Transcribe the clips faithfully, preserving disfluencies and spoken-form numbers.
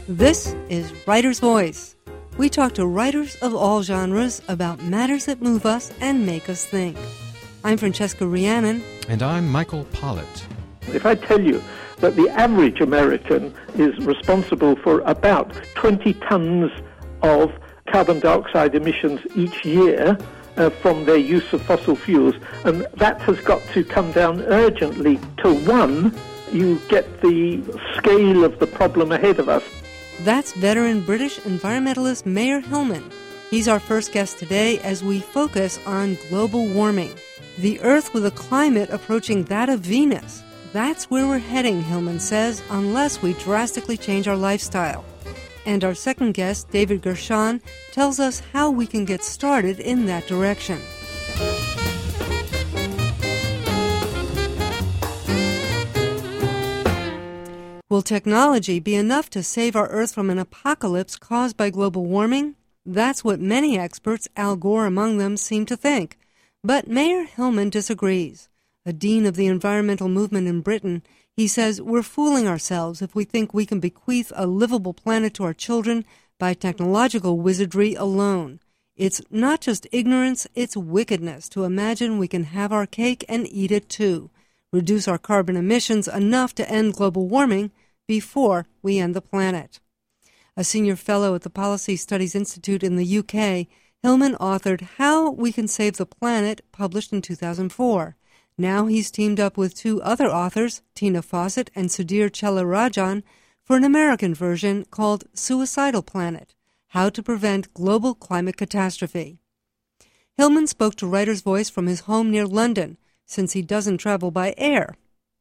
This is Writer's Voice. We talk to writers of all genres about matters that move us and make us think. I'm Francesca Rhiannon. And I'm Michael Pollitt. If I tell you that the average American is responsible for about twenty tons of carbon dioxide emissions each year uh, from their use of fossil fuels, and that has got to come down urgently to one, you get the scale of the problem ahead of us. That's veteran British environmentalist Mayer Hillman. He's our first guest today as we focus on global warming. The Earth with a climate approaching that of Venus. That's where we're heading, Hillman says, unless we drastically change our lifestyle. And our second guest, David Gershon, tells us how we can get started in that direction. Will technology be enough to save our Earth from an apocalypse caused by global warming? That's what many experts, Al Gore among them, seem to think. But Mayer Hillman disagrees. A dean of the environmental movement in Britain, he says we're fooling ourselves if we think we can bequeath a livable planet to our children by technological wizardry alone. It's not just ignorance, it's wickedness to imagine we can have our cake and eat it too. Reduce our carbon emissions enough to end global warming before we end the planet. A senior fellow at the Policy Studies Institute in the U K, Hillman authored How We Can Save the Planet, published in two thousand four. Now he's teamed up with two other authors, Tina Fawcett and Sudhir Chellararajan, for an American version called Suicidal Planet, How to Prevent Global Climate Catastrophe. Hillman spoke to Writer's Voice from his home near London, since he doesn't travel by air.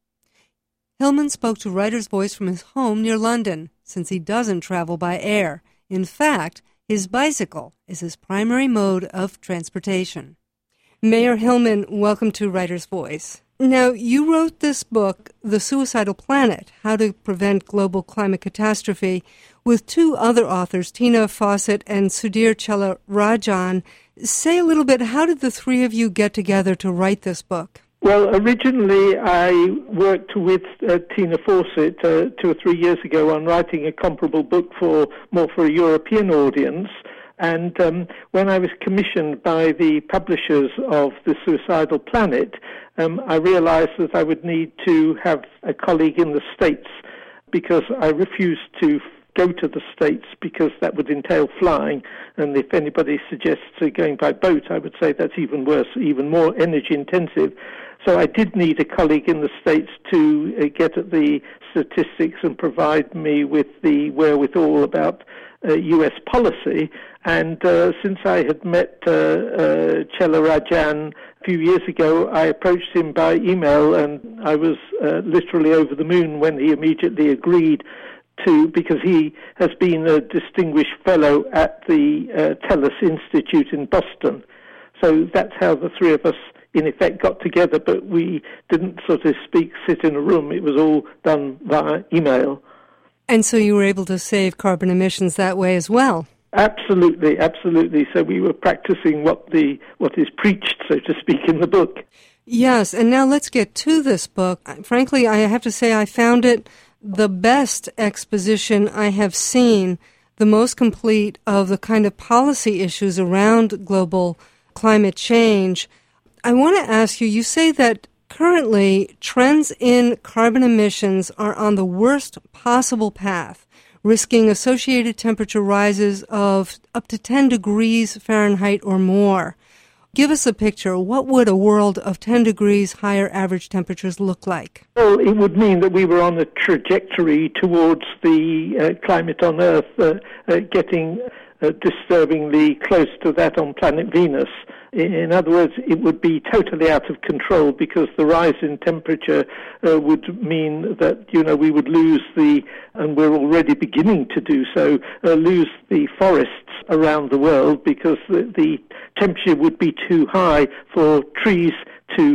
Hillman spoke to Writer's Voice from his home near London, since he doesn't travel by air. In fact, his bicycle is his primary mode of transportation. Mayer Hillman, welcome to Writer's Voice. Now, you wrote this book, The Suicidal Planet, How to Prevent Global Climate Catastrophe, with two other authors, Tina Fawcett and Sudhir Chellararajan. Say a little bit, how did the three of you get together to write this book? Well, originally I worked with uh, Tina Fawcett uh, two or three years ago on writing a comparable book for more for a European audience. And um, when I was commissioned by the publishers of The Suicidal Planet, um, I realized that I would need to have a colleague in the States because I refused to go to the States because that would entail flying. And if anybody suggests uh, going by boat, I would say that's even worse, even more energy intensive. So I did need a colleague in the States to uh, get at the statistics and provide me with the wherewithal about uh, U S policy. And uh, since I had met uh, uh, Chellararajan a few years ago, I approached him by email, and I was uh, literally over the moon when he immediately agreed to, because he has been a distinguished fellow at the uh, TELUS Institute in Boston. So that's how the three of us, in effect, got together, but we didn't, so to speak, sit in a room. It was all done via email. And so you were able to save carbon emissions that way as well? Absolutely, absolutely. So we were practicing what the what is preached, so to speak, in the book. Yes, and now let's get to this book. Frankly, I have to say I found it the best exposition I have seen, the most complete of the kind of policy issues around global climate change. I want to ask you, you say that currently trends in carbon emissions are on the worst possible path, risking associated temperature rises of up to ten degrees Fahrenheit or more. Give us a picture. What would a world of ten degrees higher average temperatures look like? Well, it would mean that we were on a trajectory towards the uh, climate on Earth uh, uh, getting uh, disturbingly close to that on planet Venus. In other words, it would be totally out of control because the rise in temperature uh, would mean that, you know, we would lose the, and we're already beginning to do so, uh, lose the forests around the world because the, the temperature would be too high for trees to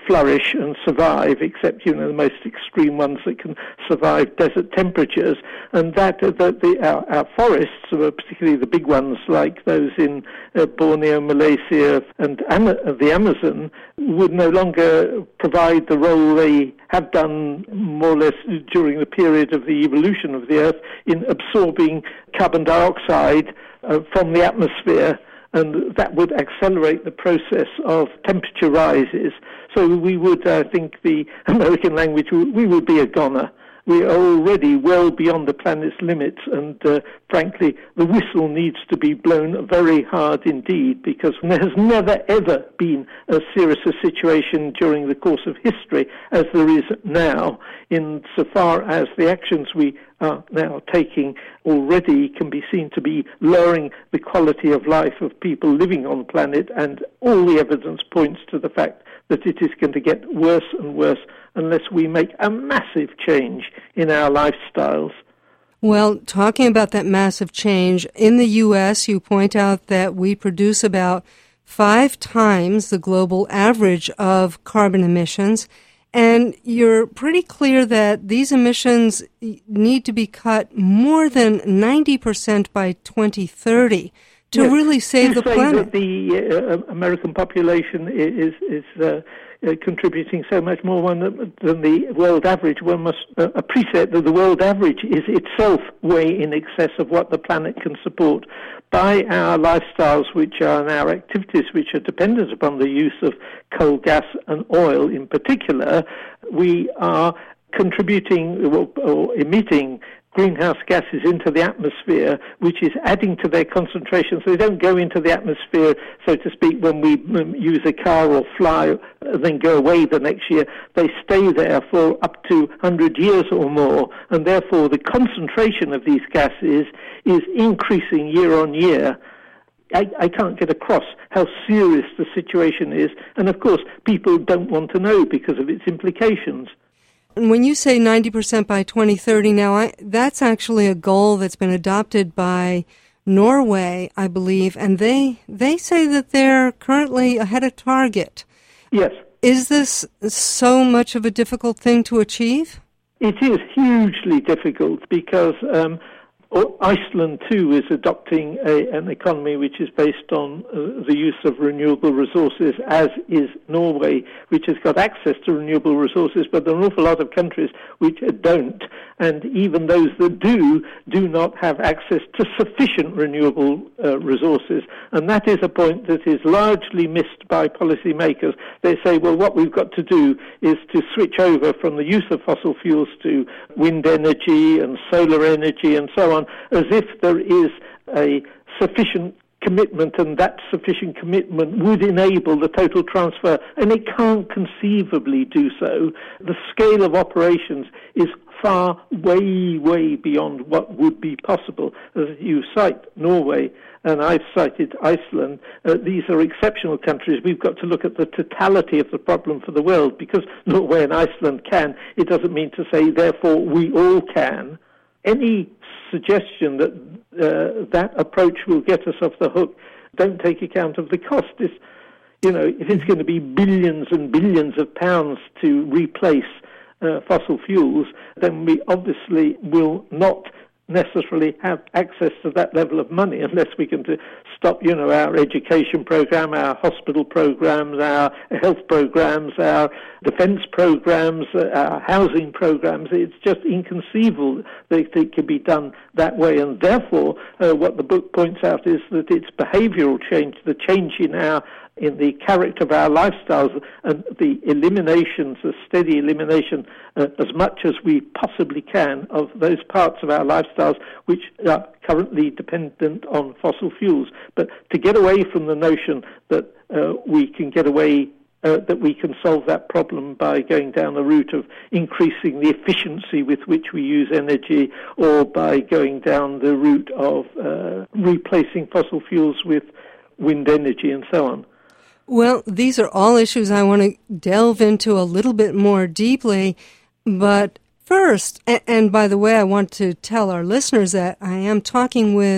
flourish and survive, except, you know, the most extreme ones that can survive desert temperatures. And that, uh, that the, our, our forests, uh, particularly the big ones like those in uh, Borneo, Malaysia, and Am- the Amazon, would no longer provide the role they have done more or less during the period of the evolution of the Earth in absorbing carbon dioxide uh, from the atmosphere, and that would accelerate the process of temperature rises. So we would, I think, the American language, we would be a goner. We are already well beyond the planet's limits, and uh, frankly, the whistle needs to be blown very hard indeed, because there has never, ever been as serious a situation during the course of history as there is now, insofar as the actions we are now taking already can be seen to be lowering the quality of life of people living on the planet, and all the evidence points to the fact that it is going to get worse and worse unless we make a massive change in our lifestyles. Well, talking about that massive change, in the U S, you point out that we produce about five times the global average of carbon emissions, and you're pretty clear that these emissions need to be cut more than ninety percent by twenty thirty to yes. really save you the say planet. That the uh, American population is is uh, uh, contributing so much more one than the world average. One must uh, appreciate that the world average is itself way in excess of what the planet can support. By our lifestyles, which are and our activities, which are dependent upon the use of coal, gas, and oil in particular, we are contributing or, or emitting greenhouse gases into the atmosphere, which is adding to their concentration. So they don't go into the atmosphere, so to speak, when we um, use a car or fly, uh, then go away the next year. They stay there for up to one hundred years or more, and therefore the concentration of these gases is increasing year on year. I, I can't get across how serious the situation is, and of course people don't want to know because of its implications. And when you say ninety percent by twenty thirty, now I, that's actually a goal that's been adopted by Norway, I believe, and they they say that they're currently ahead of target. Yes. Is this so much of a difficult thing to achieve? It is hugely difficult because um, Iceland, too, is adopting a, an economy which is based on uh, the use of renewable resources, as is Norway, which has got access to renewable resources, but there are an awful lot of countries which don't, and even those that do, do not have access to sufficient renewable uh, resources, and that is a point that is largely missed by policymakers. They say, well, what we've got to do is to switch over from the use of fossil fuels to wind energy and solar energy and so on, as if there is a sufficient commitment, and that sufficient commitment would enable the total transfer, and it can't conceivably do so. The scale of operations is far, way, way beyond what would be possible. As you cite Norway, and I've cited Iceland, uh, these are exceptional countries. We've got to look at the totality of the problem for the world. Because Norway and Iceland can, it doesn't mean to say, therefore, we all can. Any suggestion that uh, that approach will get us off the hook don't take account of the cost. It's, you know, if it's going to be billions and billions of pounds to replace uh, fossil fuels, then we obviously will not necessarily have access to that level of money unless we can to stop, you know, our education program, our hospital programs, our health programs, our defense programs, our housing programs. It's just inconceivable that it can be done that way, and therefore uh, what the book points out is that it's behavioral change, the change in our in the character of our lifestyles, and the eliminations, the steady elimination, uh, as much as we possibly can, of those parts of our lifestyles which are currently dependent on fossil fuels. But to get away from the notion that uh, we can get away, uh, that we can solve that problem by going down the route of increasing the efficiency with which we use energy, or by going down the route of uh, replacing fossil fuels with wind energy and so on. Well, these are all issues I want to delve into a little bit more deeply, but first, and by the way, I want to tell our listeners that I am talking with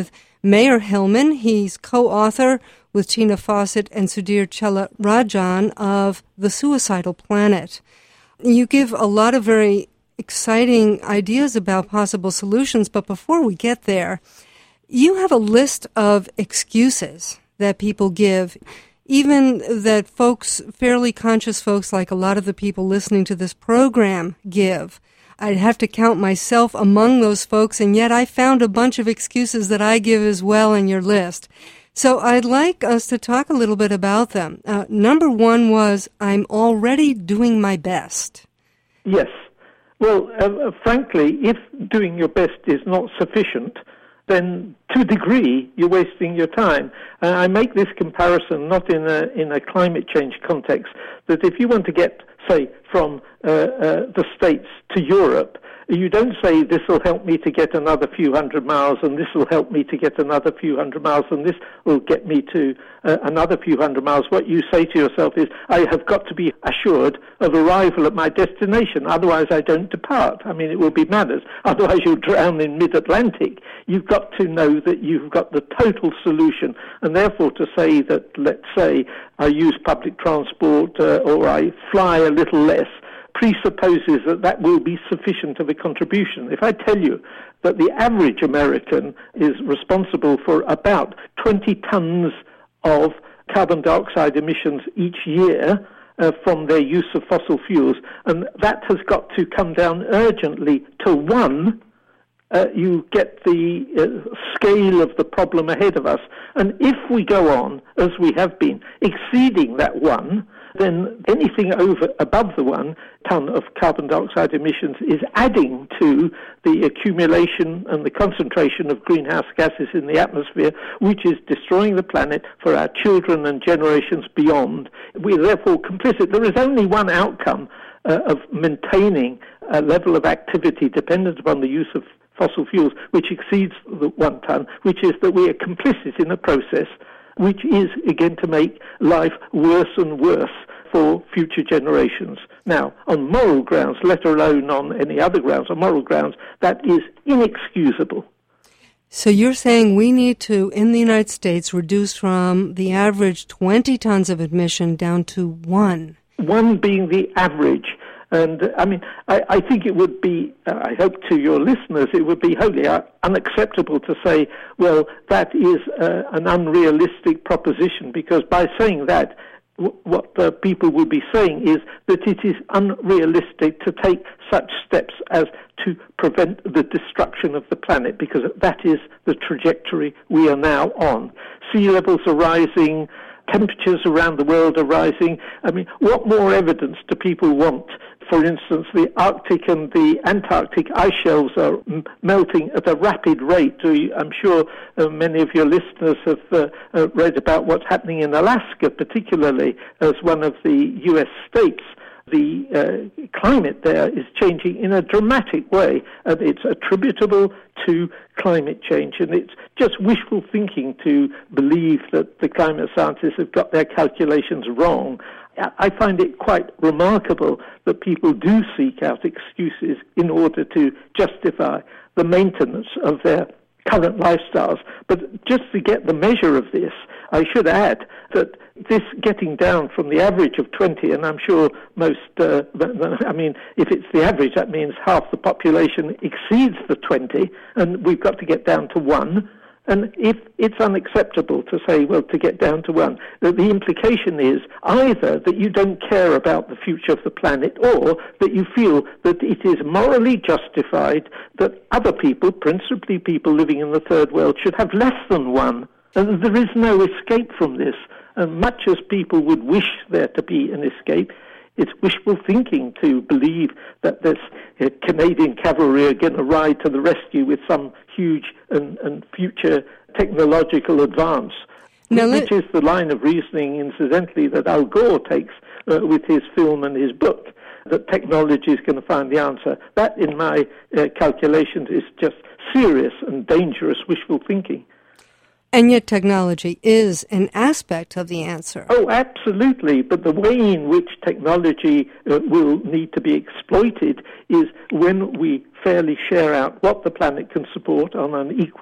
Meir Hillman. He's co-author with Tina Fawcett and Sudhir Chellarajan of The Suicidal Planet. You give a lot of very exciting ideas about possible solutions, but before we get there, you have a list of excuses that people give, even that folks, fairly conscious folks like a lot of the people listening to this program give. I'd have to count myself among those folks, and yet I found a bunch of excuses that I give as well in your list. So I'd like us to talk a little bit about them. Uh, number one was, I'm already doing my best. Yes. Well, uh, frankly, if doing your best is not sufficient, then to a degree you're wasting your time. Uh, I make this comparison not in a in a climate change context, that if you want to get, say, from uh, uh, the States to Europe, you don't say, this will help me to get another few hundred miles, and this will help me to get another few hundred miles, and this will get me to uh, another few hundred miles. What you say to yourself is, I have got to be assured of arrival at my destination, otherwise I don't depart. I mean, it will be madness. Otherwise you'll drown in mid-Atlantic. You've got to know that you've got the total solution, and therefore to say that, let's say, I use public transport uh, or I fly a little less, presupposes that that will be sufficient of a contribution. If I tell you that the average American is responsible for about twenty tons of carbon dioxide emissions each year uh, from their use of fossil fuels, and that has got to come down urgently to one, uh, you get the uh, scale of the problem ahead of us. And if we go on, as we have been, exceeding that one, then anything over above the one ton of carbon dioxide emissions is adding to the accumulation and the concentration of greenhouse gases in the atmosphere, which is destroying the planet for our children and generations beyond. We're therefore complicit. There is only one outcome uh, of maintaining a level of activity dependent upon the use of fossil fuels, which exceeds the one ton, which is that we are complicit in a process which is, again, to make life worse and worse for future generations. Now, on moral grounds, let alone on any other grounds, on moral grounds, that is inexcusable. So you're saying we need to, in the United States, reduce from the average twenty tons of emission down to one? One being the average. And, I mean, I, I think it would be, uh, I hope to your listeners, it would be wholly uh, unacceptable to say, well, that is uh, an unrealistic proposition, because by saying that, w- what uh, people would be saying is that it is unrealistic to take such steps as to prevent the destruction of the planet, because that is the trajectory we are now on. Sea levels are rising, temperatures around the world are rising. I mean, what more evidence do people want? For instance, the Arctic and the Antarctic ice shelves are m- melting at a rapid rate. I'm sure uh, many of your listeners have uh, uh, read about what's happening in Alaska, particularly as one of the U S states. The uh, climate there is changing in a dramatic way, and it's attributable to climate change. And it's just wishful thinking to believe that the climate scientists have got their calculations wrong. I find it quite remarkable that people do seek out excuses in order to justify the maintenance of their current lifestyles. But just to get the measure of this, I should add that this getting down from the average of twenty, and I'm sure most, uh, I mean, if it's the average, that means half the population exceeds the twenty, and we've got to get down to one. And if it's unacceptable to say, well, to get down to one, that the implication is either that you don't care about the future of the planet, or that you feel that it is morally justified that other people, principally people living in the third world, should have less than one. And there is no escape from this. And much as people would wish there to be an escape, it's wishful thinking to believe that this uh, Canadian cavalry are going to ride to the rescue with some huge and, and future technological advance, now, which is the line of reasoning, incidentally, that Al Gore takes uh, with his film and his book, that technology is going to find the answer. That, in my uh, calculations, is just serious and dangerous wishful thinking. And yet technology is an aspect of the answer. Oh, absolutely. But the way in which technology uh, will need to be exploited is when we fairly share out what the planet can support on an equal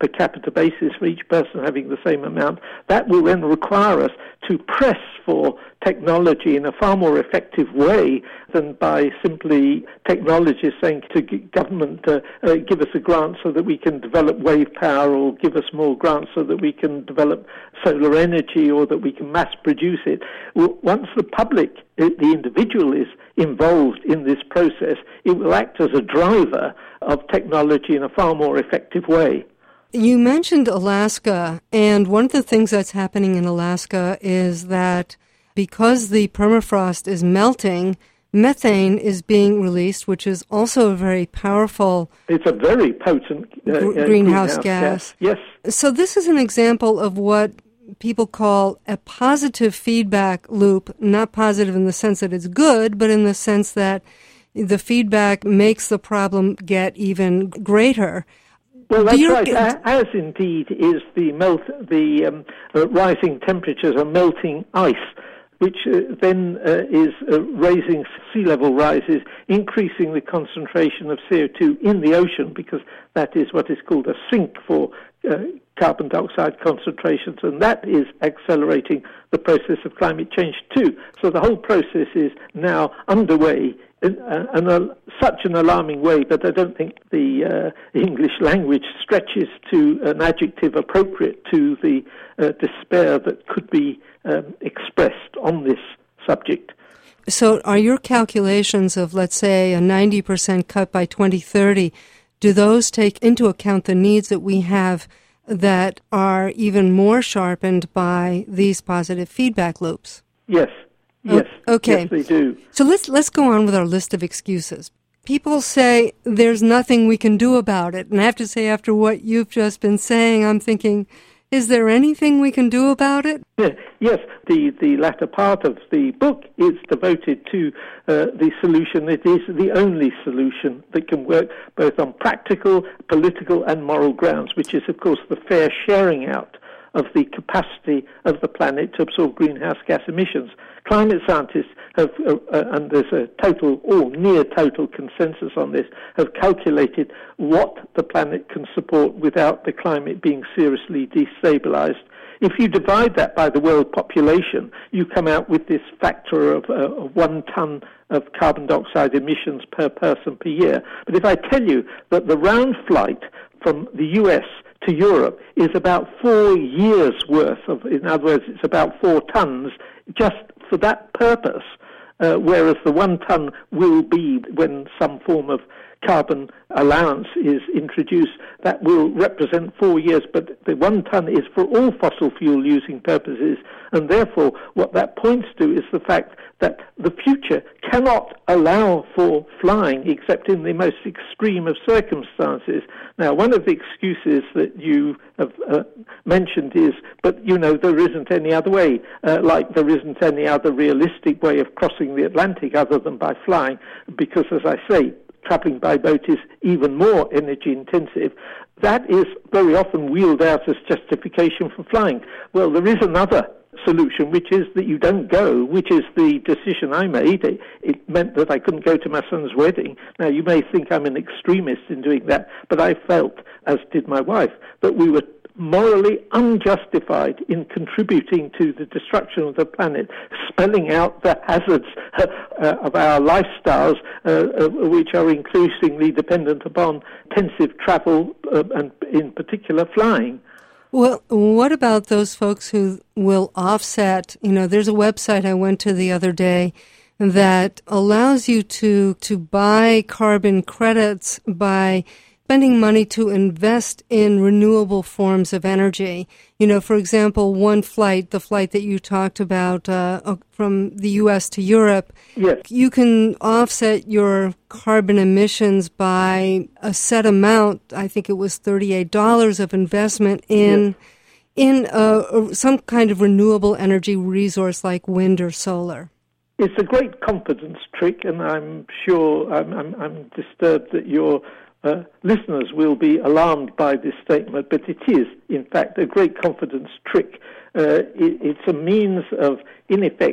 per capita basis for each person having the same amount, that will then require us to press for technology in a far more effective way than by simply technologists saying to government, uh, uh, give us a grant so that we can develop wave power, or give us more grants so that we can develop solar energy, or that we can mass produce it. Well, once the public, the individual is involved in this process, it will act as a driver of technology in a far more effective way. You mentioned Alaska, and one of the things that's happening in Alaska is that because the permafrost is melting, methane is being released, which is also a very powerful... It's a very potent uh, gr- greenhouse, greenhouse gas. gas. Yes. So this is an example of what people call a positive feedback loop, not positive in the sense that it's good, but in the sense that the feedback makes the problem get even greater. Well, that's you, right, as indeed is the melt, the um, uh, rising temperatures are melting ice, which uh, then uh, is uh, raising sea level rises, increasing the concentration of C O two in the ocean, because that is what is called a sink for uh, carbon dioxide concentrations, and that is accelerating the process of climate change too. So the whole process is now underway in, uh, in a, such an alarming way that I don't think the uh, English language stretches to an adjective appropriate to the uh, despair that could be um, expressed on this subject. So are your calculations of, let's say, a ninety percent cut by twenty thirty, do those take into account the needs that we have that are even more sharpened by these positive feedback loops? Yes. Yes. O- okay. Yes, they do. So let's let's go on with our list of excuses. People say there's nothing we can do about it. And I have to say, after what you've just been saying, I'm thinking, is there anything we can do about it? Yes, the, the latter part of the book is devoted to uh, the solution. It is the only solution that can work both on practical, political and moral grounds, which is, of course, the fair sharing out of the capacity of the planet to absorb greenhouse gas emissions. Climate scientists have, uh, uh, and there's a total or near total consensus on this, have calculated what the planet can support without the climate being seriously destabilized. If you divide that by the world population, you come out with this factor of uh, one ton of carbon dioxide emissions per person per year. But if I tell you that the round flight from the U S to Europe is about four years worth of, in other words, it's about four tons just for that purpose, uh, whereas the one ton will be when some form of carbon allowance is introduced, that will represent four years, but the one ton is for all fossil fuel using purposes, and therefore what that points to is the fact that the future cannot allow for flying except in the most extreme of circumstances. Now, one of the excuses that you have uh, mentioned is, but you know, there isn't any other way, uh, like there isn't any other realistic way of crossing the Atlantic other than by flying, because, as I say, travelling by boat is even more energy intensive. That is very often wheeled out as justification for flying. Well, there is another solution, which is that you don't go, which is the decision I made. It, it meant that I couldn't go to my son's wedding. Now, you may think I'm an extremist in doing that, but I felt, as did my wife, that we were morally unjustified in contributing to the destruction of the planet, spelling out the hazards uh, uh, of our lifestyles, uh, uh, which are increasingly dependent upon intensive travel uh, and, in particular, flying. Well, what about those folks who will offset? You know, there's a website I went to the other day that allows you to to buy carbon credits by spending money to invest in renewable forms of energy. You know, for example, one flight, the flight that you talked about uh, from the U S to Europe, yes. You can offset your carbon emissions by a set amount. I think it was thirty-eight dollars of investment in yes. in uh, some kind of renewable energy resource like wind or solar. It's a great confidence trick, and I'm sure I'm, I'm, I'm disturbed that you're Uh, listeners will be alarmed by this statement, but it is, in fact, a great confidence trick. Uh, it, it's a means of, in effect,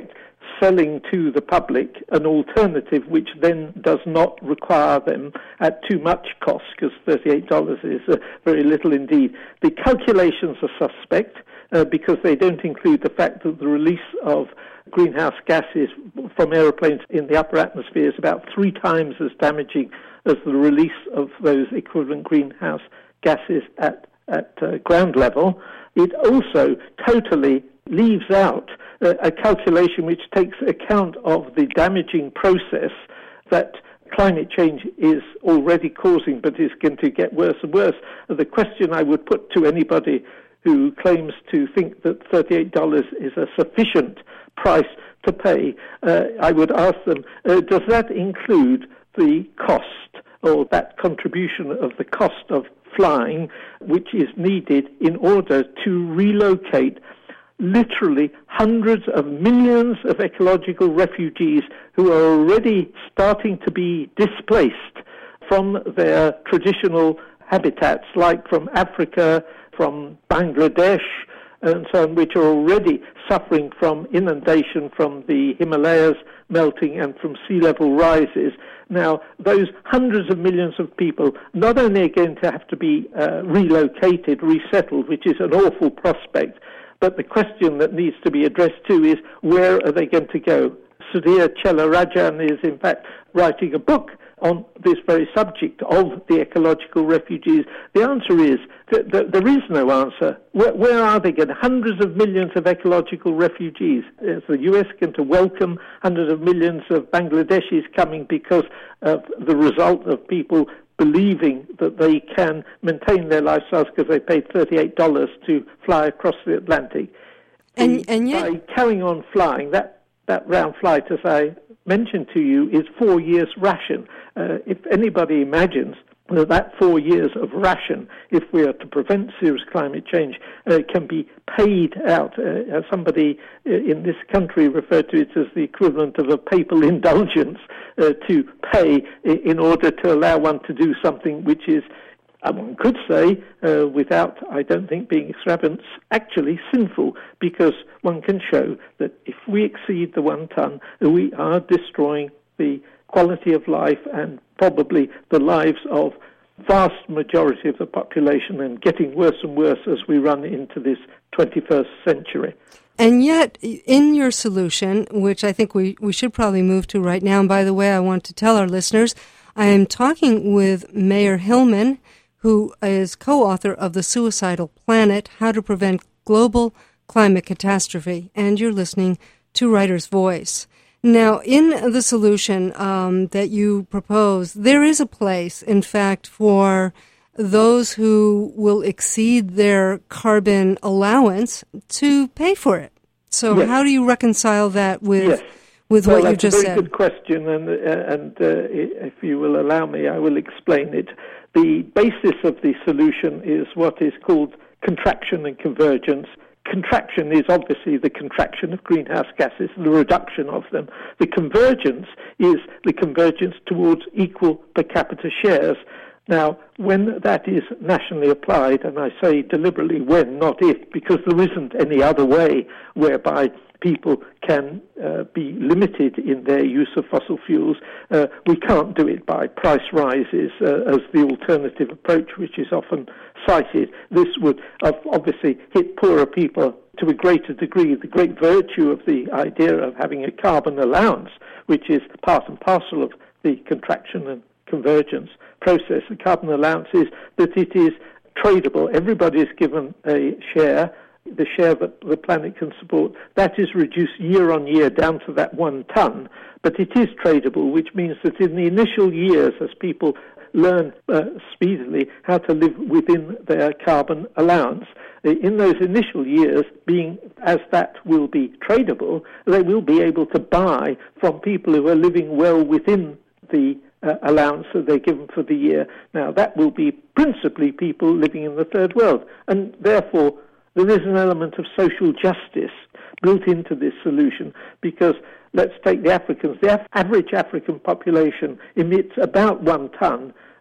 selling to the public an alternative which then does not require them at too much cost, because thirty-eight dollars is uh, very little indeed. The calculations are suspect uh, because they don't include the fact that the release of greenhouse gases from aeroplanes in the upper atmosphere is about three times as damaging as the release of those equivalent greenhouse gases at, at uh, ground level. It also totally leaves out uh, a calculation which takes account of the damaging process that climate change is already causing, but is going to get worse and worse. The question I would put to anybody who claims to think that thirty-eight dollars is a sufficient price to pay, uh, I would ask them, uh, does that include the cost or that contribution of the cost of flying which is needed in order to relocate literally hundreds of millions of ecological refugees who are already starting to be displaced from their traditional habitats, like from Africa, from Bangladesh, and so on, which are already suffering from inundation from the Himalayas melting and from sea level rises. Now, those hundreds of millions of people not only are going to have to be uh, relocated, resettled, which is an awful prospect, but the question that needs to be addressed too is, where are they going to go? Sudhir Chelarajan is in fact writing a book on this very subject of the ecological refugees. The answer is that, that there is no answer. Where, where are they going? Hundreds of millions of ecological refugees. Is the U S going to welcome hundreds of millions of Bangladeshis coming because of the result of people believing that they can maintain their lifestyles because they paid thirty-eight dollars to fly across the Atlantic? And, and yet, by carrying on flying, that, that round flight, as I mentioned to you, is four years' ration. Uh, if anybody imagines that that four years of ration, if we are to prevent serious climate change, uh, can be paid out, uh, as somebody in this country referred to it as the equivalent of a papal indulgence, uh, to pay in order to allow one to do something which is, one could say, uh, without, I don't think, being extravagant, actually sinful, because one can show that if we exceed the one ton, we are destroying the quality of life and probably the lives of vast majority of the population, and getting worse and worse as we run into this twenty-first century. And yet, in your solution, which I think we, we should probably move to right now, and by the way, I want to tell our listeners, I am talking with Meir Hillman, who is co-author of The Suicidal Planet, How to Prevent Global Climate Catastrophe, and you're listening to Writer's Voice. Now, in the solution um, that you propose, there is a place, in fact, for those who will exceed their carbon allowance to pay for it. So yes. How do you reconcile that with, yes. with well, what you just said? That's a very good question, and, uh, and uh, if you will allow me, I will explain it. The basis of the solution is what is called contraction and convergence. Contraction is obviously the contraction of greenhouse gases, the reduction of them. The convergence is the convergence towards equal per capita shares. Now, when that is nationally applied, and I say deliberately when, not if, because there isn't any other way whereby people can uh, be limited in their use of fossil fuels. Uh, we can't do it by price rises uh, as the alternative approach, which is often cited. This would uh, obviously hit poorer people to a greater degree. The great virtue of the idea of having a carbon allowance, which is part and parcel of the contraction and convergence process, the carbon allowance, is that it is tradable. Everybody is given a share, the share that the planet can support. That is reduced year on year down to that one ton, but it is tradable, which means that in the initial years, as people learn uh, speedily how to live within their carbon allowance, in those initial years, being as that will be tradable, they will be able to buy from people who are living well within the uh, allowance that they're given for the year. Now, that will be principally people living in the third world, and therefore there is an element of social justice built into this solution, because let's take the Africans. The af- average African population emits about one ton.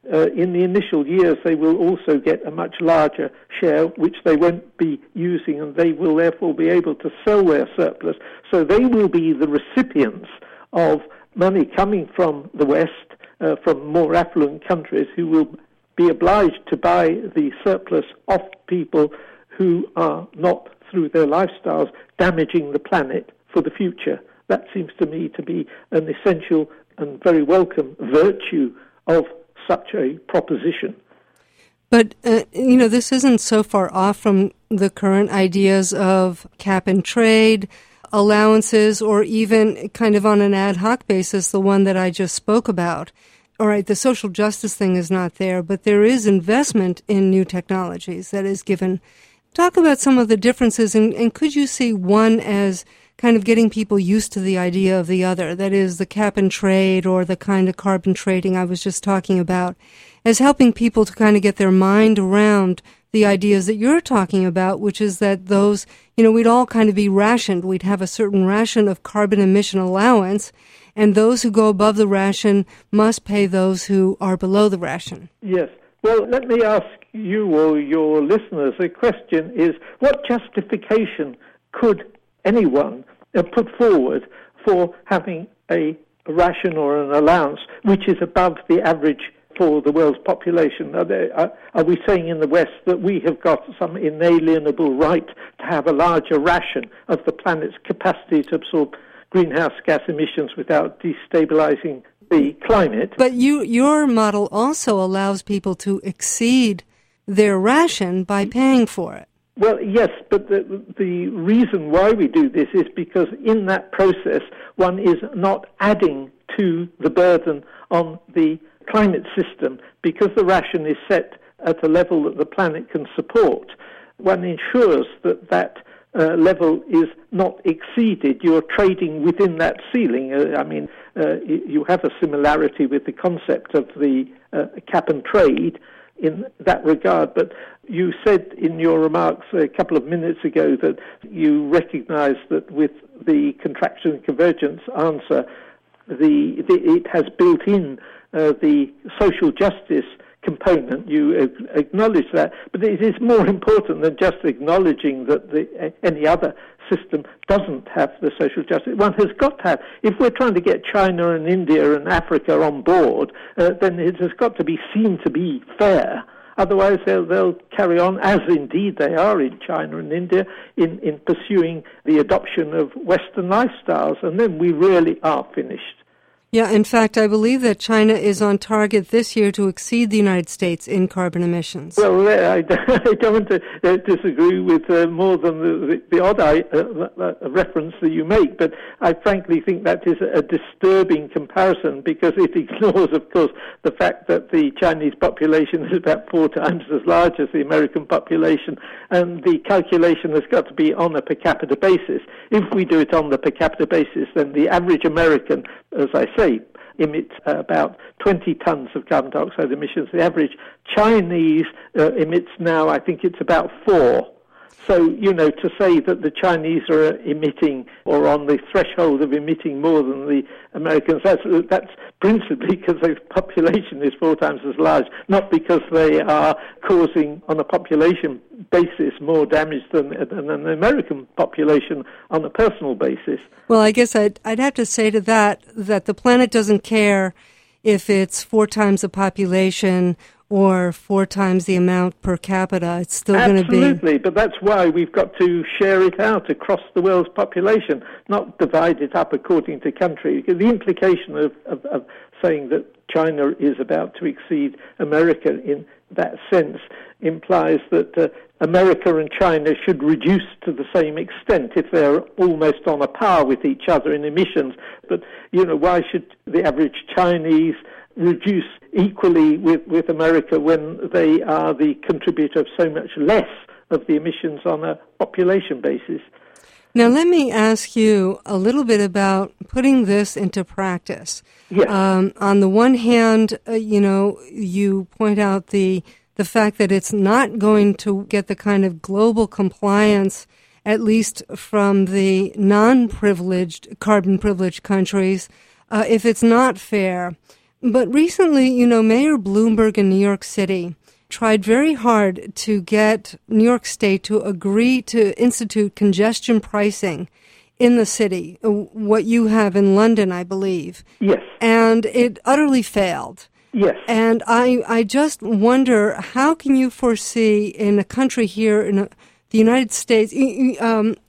uh, in the initial years they will also get a much larger share, which they won't be using, and they will therefore be able to sell their surplus. So they will be the recipients of money coming from the West, uh, from more affluent countries, who will be obliged to buy the surplus off people who are not, through their lifestyles, damaging the planet for the future. That seems to me to be an essential and very welcome virtue of such a proposition. But, uh, you know, this isn't so far off from the current ideas of cap and trade, allowances, or even kind of on an ad hoc basis, the one that I just spoke about. All right, the social justice thing is not there, but there is investment in new technologies that is given. Talk about some of the differences, and, and could you see one as kind of getting people used to the idea of the other, that is the cap and trade or the kind of carbon trading I was just talking about, as helping people to kind of get their mind around the ideas that you're talking about, which is that those, you know, we'd all kind of be rationed. We'd have a certain ration of carbon emission allowance, and those who go above the ration must pay those who are below the ration. Yes. Well, let me ask you or your listeners, the question is, what justification could anyone uh, put forward for having a ration or an allowance which is above the average for the world's population? Are, they, are, are we saying in the West that we have got some inalienable right to have a larger ration of the planet's capacity to absorb greenhouse gas emissions without destabilizing the climate? But you, your model also allows people to exceed their ration by paying for it. Well, yes, but the, the reason why we do this is because in that process one is not adding to the burden on the climate system, because the ration is set at a level that the planet can support. One ensures that that uh, level is not exceeded. You're trading within that ceiling. Uh, I mean, uh, you have a similarity with the concept of the uh, cap and trade in that regard, but you said in your remarks a couple of minutes ago that you recognize that with the contraction and convergence answer, the, the it has built in uh, the social justice component. You acknowledge that, but it is more important than just acknowledging that the, any other system doesn't have the social justice. One has got to have, if we're trying to get China and India and Africa on board, uh, then it has got to be seen to be fair. Otherwise they'll, they'll carry on, as indeed they are in China and India, in, in pursuing the adoption of Western lifestyles, and then we really are finished. Yeah, in fact, I believe that China is on target this year to exceed the United States in carbon emissions. Well, I, I don't want to uh, disagree with uh, more than the, the, the odd I, uh, uh, reference that you make, but I frankly think that is a disturbing comparison, because it ignores, of course, the fact that the Chinese population is about four times as large as the American population, and the calculation has got to be on a per capita basis. If we do it on the per capita basis, then the average American, as I say, emits uh, about twenty tons of carbon dioxide emissions. The average Chinese uh, emits now, I think it's about four. So, you know, to say that the Chinese are emitting or on the threshold of emitting more than the Americans, that's, that's principally because their population is four times as large, not because they are causing, on a population basis, more damage than, than an American population on a personal basis. Well, I guess I'd, I'd have to say to that that the planet doesn't care if it's four times the population or four times the amount per capita. It's still going to be... Absolutely, but that's why we've got to share it out across the world's population, not divide it up according to country. The implication of, of, of saying that China is about to exceed America in that sense implies that uh, America and China should reduce to the same extent if they're almost on a par with each other in emissions. But, you know, why should the average Chinese reduce equally with, with America when they are the contributor of so much less of the emissions on a population basis? Now, let me ask you a little bit about putting this into practice. Yes. Um, on the one hand, uh, you know, you point out the the fact that it's not going to get the kind of global compliance, at least from the non-privileged, carbon-privileged countries, uh, if it's not fair. But recently, you know, Mayor Bloomberg in New York City tried very hard to get New York State to agree to institute congestion pricing in the city, what you have in London, I believe. Yes. And it utterly failed. Yes. And I, I just wonder, how can you foresee in a country here in a, the United States, um,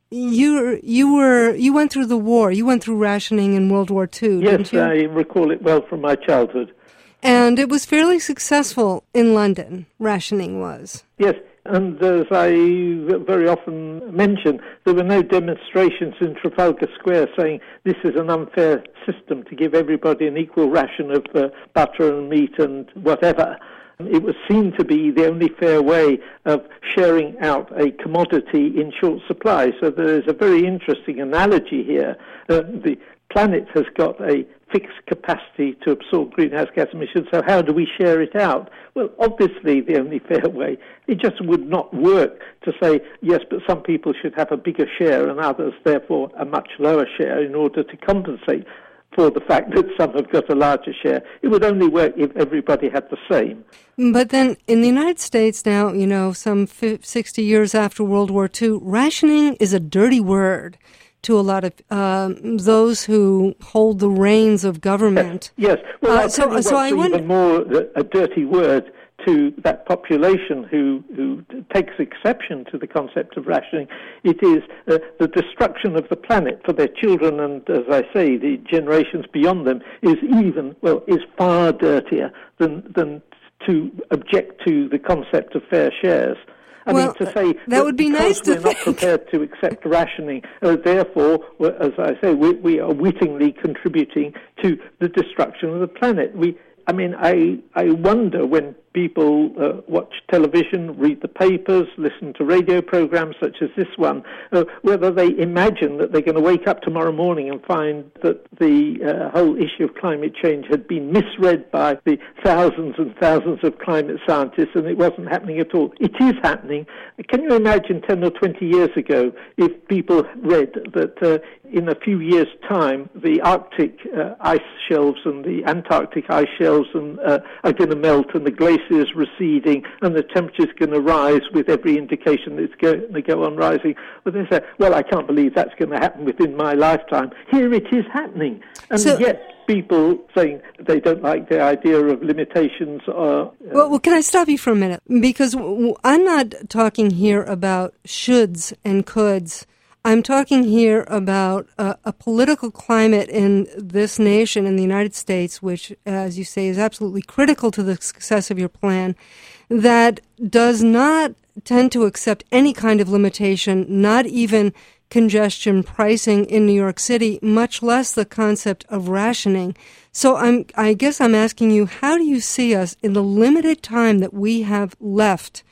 you you were you went through the war, you went through rationing in World War Two, yes, didn't you? I recall it well from my childhood. And it was fairly successful in London, rationing was. Yes, and as I very often mention, there were no demonstrations in Trafalgar Square saying this is an unfair system to give everybody an equal ration of uh, butter and meat and whatever. It was seen to be the only fair way of sharing out a commodity in short supply. So there is a very interesting analogy here. Uh, the planet has got a fixed capacity to absorb greenhouse gas emissions, so how do we share it out? Well, obviously the only fair way, it just would not work to say, yes, but some people should have a bigger share and others, therefore, a much lower share in order to compensate for the fact that some have got a larger share. It would only work if everybody had the same. But then in the United States now, you know, some sixty years after World War Two, rationing is a dirty word to a lot of um, those who hold the reins of government. Yes. Well, uh, I'll so, tell you so I what's wonder, even more a dirty word to that population who, who takes exception to the concept of rationing. It is uh, the destruction of the planet for their children and, as I say, the generations beyond them is even, well, is far dirtier than, than to object to the concept of fair shares. I well, mean, to say that, that would be because nice to we're not think. prepared to accept rationing, uh, therefore, well, as I say, we, we are wittingly contributing to the destruction of the planet. We, I mean, I I wonder when people uh, watch television, read the papers, listen to radio programs such as this one, uh, whether they imagine that they're going to wake up tomorrow morning and find that the uh, whole issue of climate change had been misread by the thousands and thousands of climate scientists and it wasn't happening at all. It is happening. Can you imagine ten or twenty years ago if people read that uh, in a few years' time the Arctic uh, ice shelves and the Antarctic ice shelves and, uh, are going to melt and the glaciers is receding and the temperature's going to rise with every indication that it's going to go on rising. But they say, well, I can't believe that's going to happen within my lifetime. Here it is happening. And so, yet people saying they don't like the idea of limitations are... Uh, well, well, can I stop you for a minute? Because w- w- I'm not talking here about shoulds and coulds. I'm talking here about a, a political climate in this nation, in the United States, which, as you say, is absolutely critical to the success of your plan, that does not tend to accept any kind of limitation, not even congestion pricing in New York City, much less the concept of rationing. So I'm, I guess I'm asking you, how do you see us in the limited time that we have left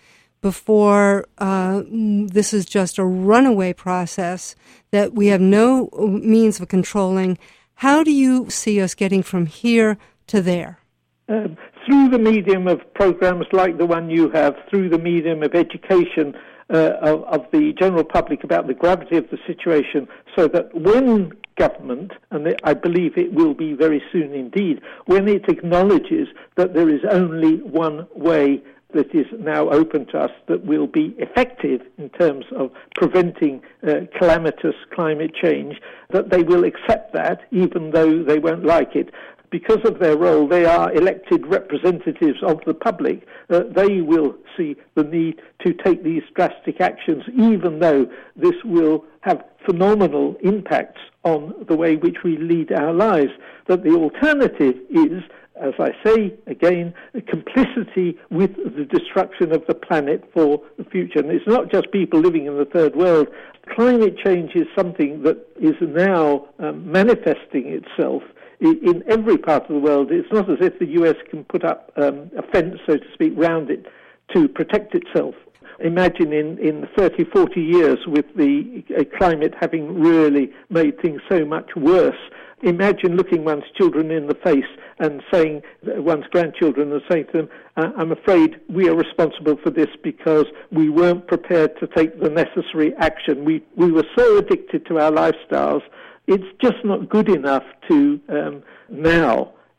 before uh, this is just a runaway process that we have no means of controlling? How do you see us getting from here to there? Um, through the medium of programs like the one you have, through the medium of education uh, of, of the general public about the gravity of the situation, so that when government, and I believe it will be very soon indeed, when it acknowledges that there is only one way that is now open to us that will be effective in terms of preventing uh, calamitous climate change, that they will accept that even though they won't like it. Because of their role, they are elected representatives of the public. Uh, they will see the need to take these drastic actions, even though this will have phenomenal impacts on the way which we lead our lives. That the alternative is, as I say again, complicity with the destruction of the planet for the future. And it's not just people living in the third world. Climate change is something that is now um, manifesting itself in, in every part of the world. It's not as if the U S can put up um, a fence, so to speak, round it to protect itself. Imagine in, in thirty, forty years with the uh, climate having really made things so much worse. Imagine looking one's children in the face and saying, one's grandchildren and saying to them, uh, I'm afraid we are responsible for this because we weren't prepared to take the necessary action. We, we were so addicted to our lifestyles. It's just not good enough to um, now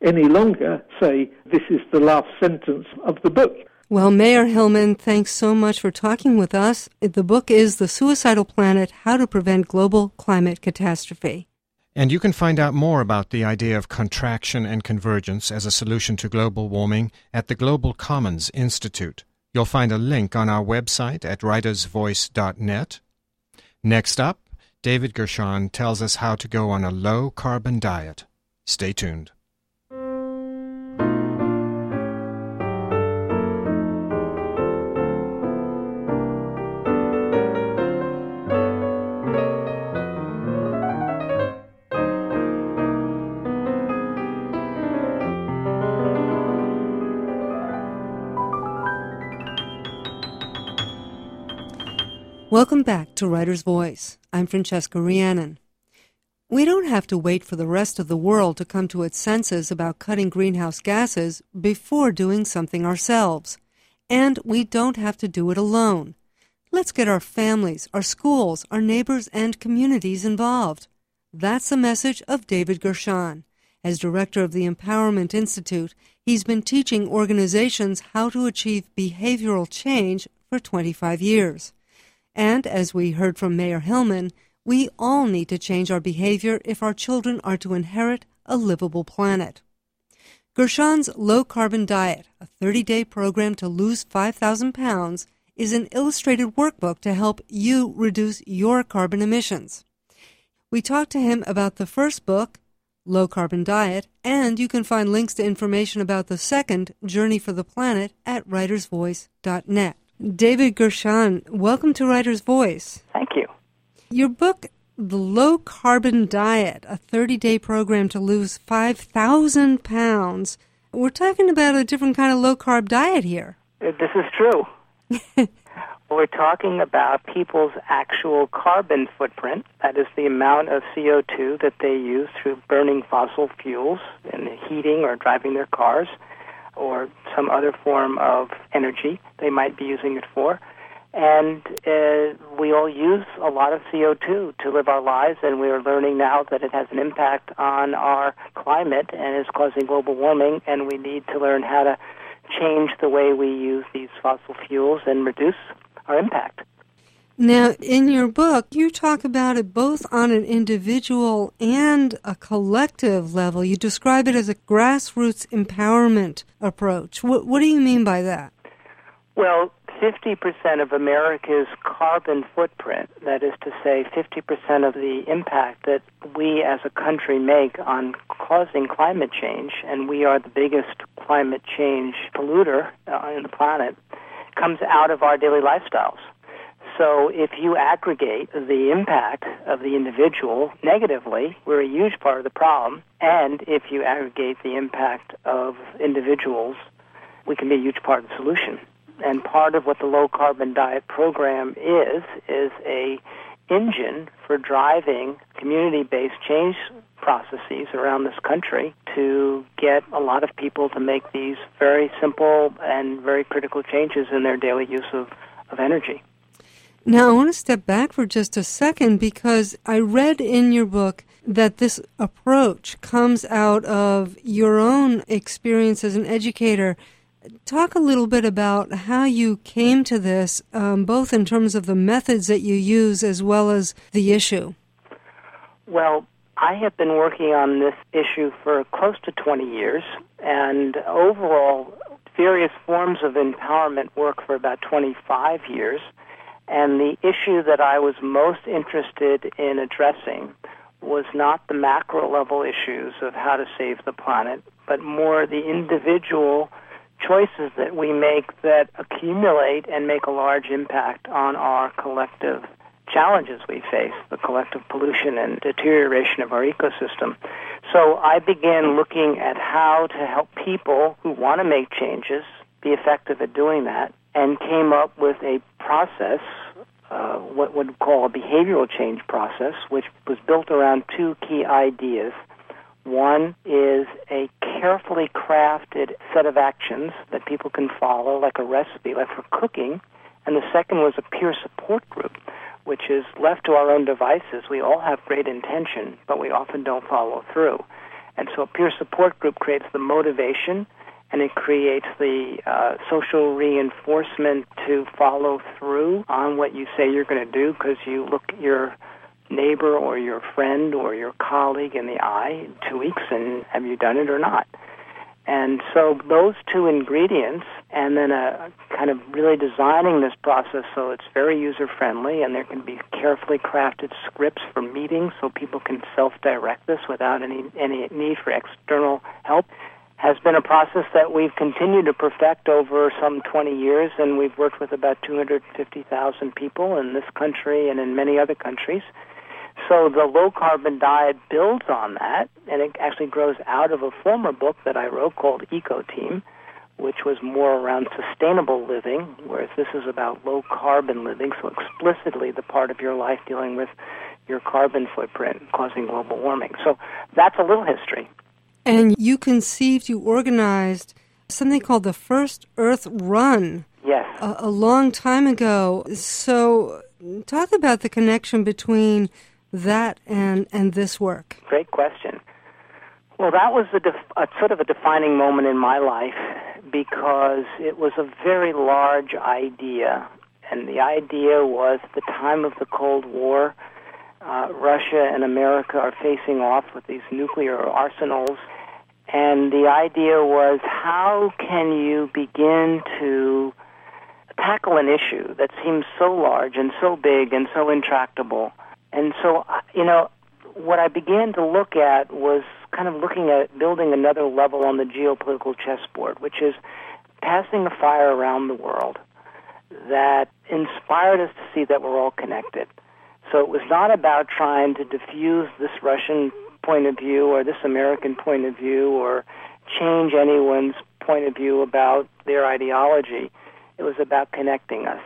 any longer say this is the last sentence of the book. Well, Meir Hillman, thanks so much for talking with us. The book is The Suicidal Planet, How to Prevent Global Climate Catastrophe. And you can find out more about the idea of contraction and convergence as a solution to global warming at the Global Commons Institute. You'll find a link on our website at writers voice dot net. Next up, David Gershon tells us how to go on a low-carbon diet. Stay tuned. Welcome back to Writer's Voice. I'm Francesca Rhiannon. We don't have to wait for the rest of the world to come to its senses about cutting greenhouse gases before doing something ourselves. And we don't have to do it alone. Let's get our families, our schools, our neighbors, and communities involved. That's the message of David Gershon. As director of the Empowerment Institute, he's been teaching organizations how to achieve behavioral change for twenty-five years. And, as we heard from Meir Hillman, we all need to change our behavior if our children are to inherit a livable planet. Gershon's Low-Carbon Diet, a thirty-day program to lose five thousand pounds, is an illustrated workbook to help you reduce your carbon emissions. We talked to him about the first book, Low-Carbon Diet, and you can find links to information about the second, Journey for the Planet, at writers voice dot net. David Gershon, welcome to Writer's Voice. Thank you. Your book, The Low Carbon Diet, a thirty-day program to lose five thousand pounds. We're talking about a different kind of low-carb diet here. This is true. We're talking about people's actual carbon footprint. That is the amount of C O two that they use through burning fossil fuels in heating or driving their cars, or some other form of energy they might be using it for. And uh, we all use a lot of C O two to live our lives, and we are learning now that it has an impact on our climate and is causing global warming, and we need to learn how to change the way we use these fossil fuels and reduce our impact. Now, in your book, you talk about it both on an individual and a collective level. You describe it as a grassroots empowerment approach. What, what do you mean by that? Well, fifty percent of America's carbon footprint, that is to say fifty percent of the impact that we as a country make on causing climate change, and we are the biggest climate change polluter on the planet, comes out of our daily lifestyles. So if you aggregate the impact of the individual negatively, we're a huge part of the problem. And if you aggregate the impact of individuals, we can be a huge part of the solution. And part of what the low-carbon diet program is, is a engine for driving community-based change processes around this country to get a lot of people to make these very simple and very critical changes in their daily use of, of energy. Now, I want to step back for just a second because I read in your book that this approach comes out of your own experience as an educator. Talk a little bit about how you came to this, um, both in terms of the methods that you use as well as the issue. Well, I have been working on this issue for close to twenty years, and overall, various forms of empowerment work for about twenty-five years. And the issue that I was most interested in addressing was not the macro-level issues of how to save the planet, but more the individual choices that we make that accumulate and make a large impact on our collective challenges we face, the collective pollution and deterioration of our ecosystem. So I began looking at how to help people who want to make changes be effective at doing that, and came up with a process, uh, what we'd call a behavioral change process, which was built around two key ideas. One is a carefully crafted set of actions that people can follow, like a recipe, like for cooking. And the second was a peer support group, which is left to our own devices. We all have great intention, but we often don't follow through. And so a peer support group creates the motivation, and it creates the uh, social reinforcement to follow through on what you say you're going to do, because you look your neighbor or your friend or your colleague in the eye in two weeks and have you done it or not? And so those two ingredients, and then a kind of really designing this process so it's very user-friendly, and there can be carefully crafted scripts for meetings so people can self-direct this without any, any need for external help, has been a process that we've continued to perfect over some twenty years, and we've worked with about two hundred fifty thousand people in this country and in many other countries. So the low-carbon diet builds on that, and it actually grows out of a former book that I wrote called Eco Team, which was more around sustainable living, whereas this is about low-carbon living, so explicitly the part of your life dealing with your carbon footprint causing global warming. So that's a little history. And you conceived, you organized something called the First Earth Run. Yes. A, a long time ago. So talk about the connection between that and, and this work. Great question. Well, that was a, def- a sort of a defining moment in my life, because it was a very large idea. And the idea was at the time of the Cold War, uh, Russia and America are facing off with these nuclear arsenals. And the idea was, how can you begin to tackle an issue that seems so large and so big and so intractable? And so, you know, what I began to look at was kind of looking at building another level on the geopolitical chessboard, which is passing a fire around the world that inspired us to see that we're all connected. So it was not about trying to diffuse this Russian point of view or this American point of view or change anyone's point of view about their ideology. It was about connecting us.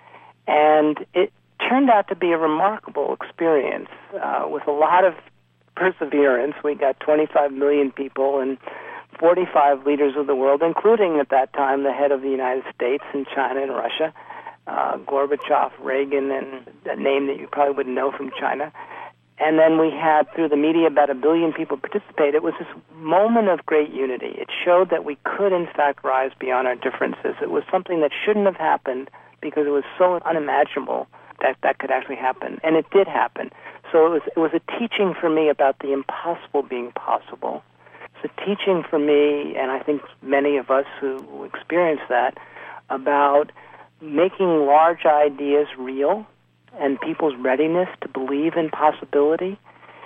And it turned out to be a remarkable experience uh, with a lot of perseverance. We got twenty-five million people and forty-five leaders of the world, including at that time the head of the United States and China and Russia, uh, Gorbachev, Reagan, and a name that you probably wouldn't know from China. And then we had, through the media, about a billion people participate. It was this moment of great unity. It showed that we could, in fact, rise beyond our differences. It was something that shouldn't have happened because it was so unimaginable that that could actually happen. And it did happen. So it was, it was a teaching for me about the impossible being possible. It's a teaching for me, and I think many of us who experience that, about making large ideas real and people's readiness to believe in possibility.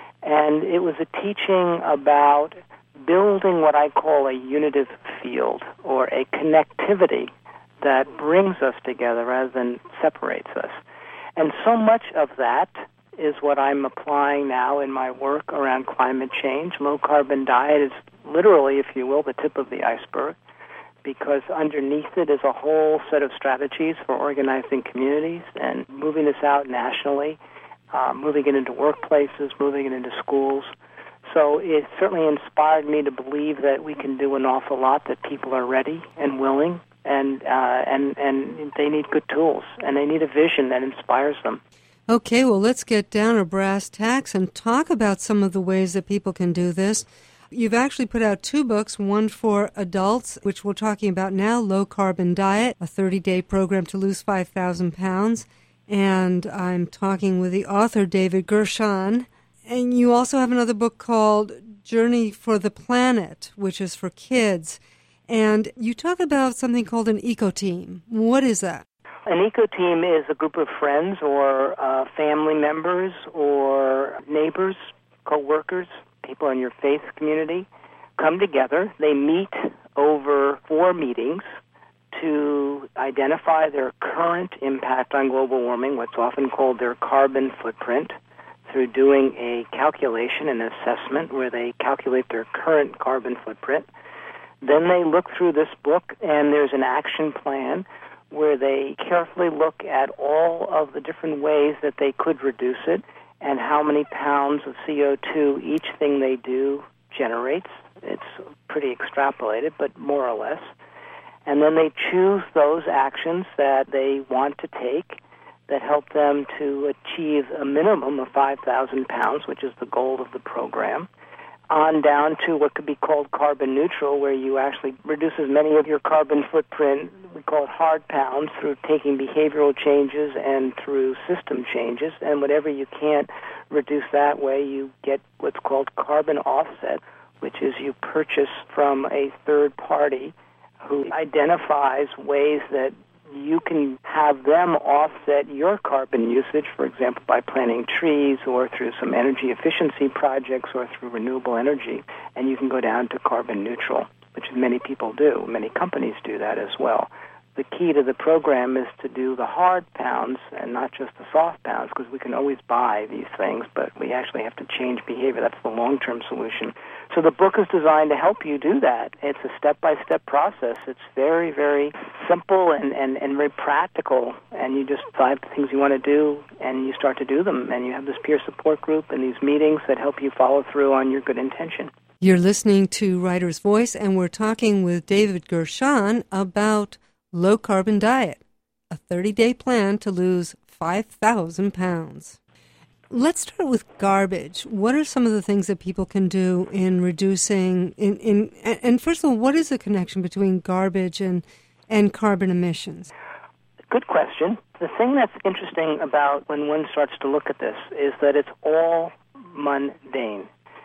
And it was a teaching about building what I call a unitive field, or a connectivity that brings us together rather than separates us. And so much of that is what I'm applying now in my work around climate change. Low-carbon diet is literally, if you will, the tip of the iceberg, because underneath it is a whole set of strategies for organizing communities and moving this out nationally, uh, moving it into workplaces, moving it into schools. So it certainly inspired me to believe that we can do an awful lot, that people are ready and willing, and uh, and and they need good tools, and they need a vision that inspires them. Okay, well, let's get down to brass tacks and talk about some of the ways that people can do this. You've actually put out two books, one for adults, which we're talking about now, Low Carbon Diet, a thirty-day program to lose five thousand pounds. And I'm talking with the author, David Gershon. And you also have another book called Journey for the Planet, which is for kids. And you talk about something called an eco team. What is that? An eco team is a group of friends or uh, family members or neighbors, co-workers, people in your faith community, come together. They meet over four meetings to identify their current impact on global warming, what's often called their carbon footprint, through doing a calculation, an assessment, where they calculate their current carbon footprint. Then they look through this book, and there's an action plan where they carefully look at all of the different ways that they could reduce it and how many pounds of C O two each thing they do generates. It's pretty extrapolated, but more or less. And then they choose those actions that they want to take that help them to achieve a minimum of five thousand pounds, which is the goal of the program. on down to what could be called carbon neutral, where you actually reduce as many of your carbon footprint, we call it hard pounds, through taking behavioral changes and through system changes. And whatever you can't reduce that way, you get what's called carbon offset, which is you purchase from a third party who identifies ways that you can have them offset your carbon usage, for example, by planting trees or through some energy efficiency projects or through renewable energy, and you can go down to carbon neutral, which many people do. Many companies do that as well. The key to the program is to do the hard pounds and not just the soft pounds, because we can always buy these things, but we actually have to change behavior. That's the long-term solution. So the book is designed to help you do that. It's a step-by-step process. It's very, very simple and, and, and very practical, and you just find the things you want to do, and you start to do them, and you have this peer support group and these meetings that help you follow through on your good intention. You're listening to Writer's Voice, and we're talking with David Gershon about low-carbon diet, a thirty-day plan to lose five thousand pounds. Let's start with garbage. What are some of the things that people can do in reducing, in, in and first of all, what is the connection between garbage and, and carbon emissions? Good question. The thing that's interesting about when one starts to look at this is that it's all mundane.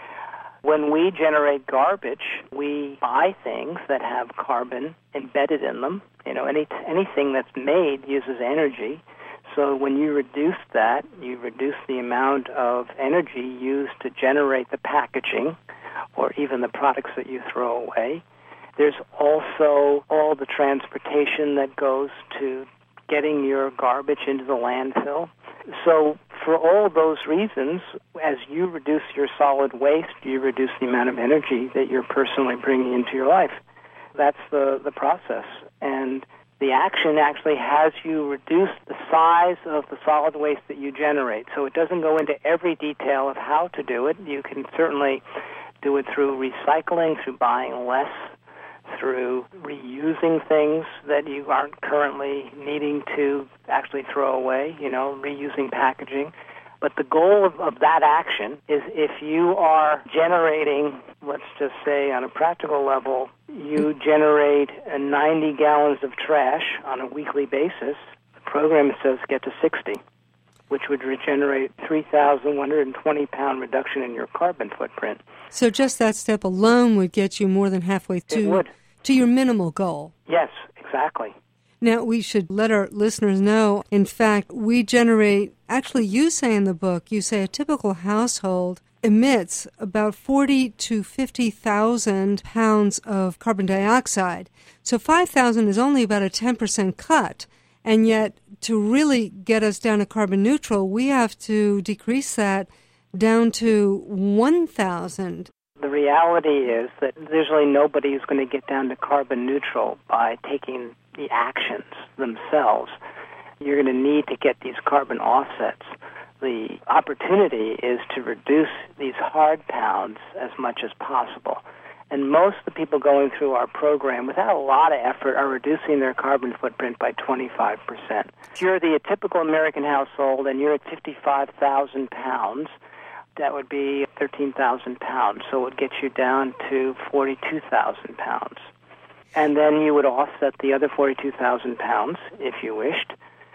When we generate garbage, we buy things that have carbon embedded in them. You know, any anything that's made uses energy. So when you reduce that, you reduce the amount of energy used to generate the packaging or even the products that you throw away. There's also all the transportation that goes to getting your garbage into the landfill. So for all those reasons, as you reduce your solid waste, you reduce the amount of energy that you're personally bringing into your life. That's the, the process. And the action actually has you reduce the size of the solid waste that you generate. So it doesn't go into every detail of how to do it. You can certainly do it through recycling, through buying less, through reusing things that you aren't currently needing to actually throw away, you know, reusing packaging. But the goal of, of that action is if you are generating, let's just say on a practical level, you generate uh, ninety gallons of trash on a weekly basis, the program says get to sixty, which would regenerate three thousand one hundred twenty pound reduction in your carbon footprint. So just that step alone would get you more than halfway to, to your minimal goal. Yes, exactly. Now, we should let our listeners know, in fact, we generate, actually you say in the book, you say a typical household emits about forty to fifty thousand pounds of carbon dioxide. So five thousand is only about a ten percent cut. And yet, to really get us down to carbon neutral, we have to decrease that down to one thousand. The reality is that there's really nobody who's going to get down to carbon neutral by taking the actions themselves. You're going to need to get these carbon offsets. The opportunity is to reduce these hard pounds as much as possible. And most of the people going through our program, without a lot of effort, are reducing their carbon footprint by twenty-five percent. If you're the typical American household and you're at fifty-five thousand pounds, that would be thirteen thousand pounds. So it would get you down to forty-two thousand pounds. And then you would offset the other forty-two thousand pounds if you wished.